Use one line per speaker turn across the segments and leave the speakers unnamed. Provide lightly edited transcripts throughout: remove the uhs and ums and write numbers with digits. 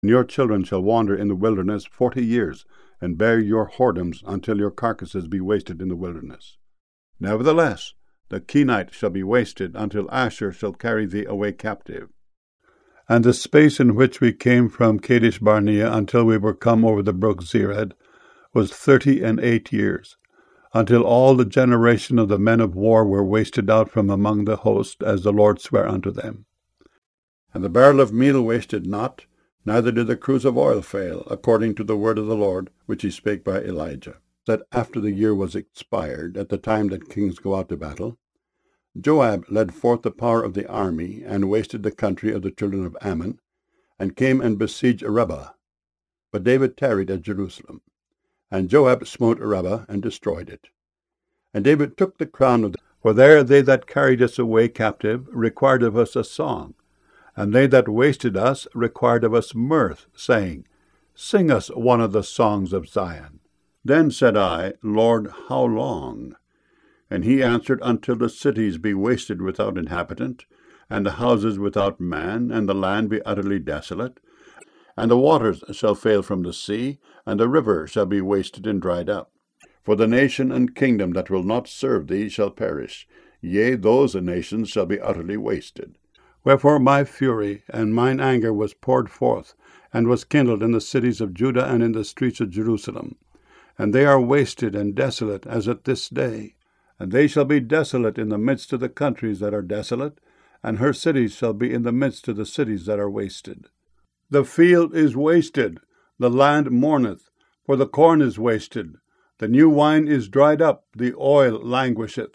And your children shall wander in the wilderness 40 years, and bear your whoredoms until your carcasses be wasted in the wilderness. Nevertheless, the Kenite shall be wasted until Ashur shall carry thee away captive. And the space in which we came from Kadesh Barnea until we were come over the brook Zered was 38 years, until all the generation of the men of war were wasted out from among the host, as the Lord sware unto them. And the barrel of meal wasted not, neither did the cruse of oil fail, according to the word of the Lord, which he spake by Elijah, that after the year was expired, at the time that kings go out to battle, Joab led forth the power of the army, and wasted the country of the children of Ammon, and came and besieged Arabah. But David tarried at Jerusalem. And Joab smote Arabah, and destroyed it. And David took the crown of for there they that carried us away captive required of us a song, and they that wasted us required of us mirth, saying, Sing us one of the songs of Zion. Then said I, Lord, how long? And he answered, Until the cities be wasted without inhabitant, and the houses without man, and the land be utterly desolate, and the waters shall fail from the sea, and the river shall be wasted and dried up. For the nation and kingdom that will not serve thee shall perish, yea, those nations shall be utterly wasted. Wherefore my fury and mine anger was poured forth, and was kindled in the cities of Judah and in the streets of Jerusalem. And they are wasted and desolate as at this day. And they shall be desolate in the midst of the countries that are desolate, and her cities shall be in the midst of the cities that are wasted. The field is wasted, the land mourneth, for the corn is wasted, the new wine is dried up, the oil languisheth.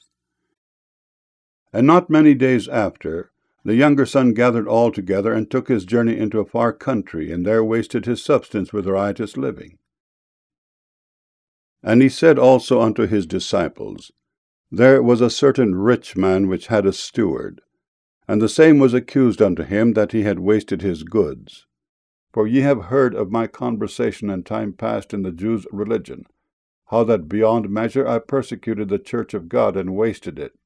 And not many days after, the younger son gathered all together, and took his journey into a far country, and there wasted his substance with riotous living. And he said also unto his disciples, There was a certain rich man which had a steward, and the same was accused unto him that he had wasted his goods. For ye have heard of my conversation in time past in the Jews' religion, how that beyond measure I persecuted the church of God, and wasted it.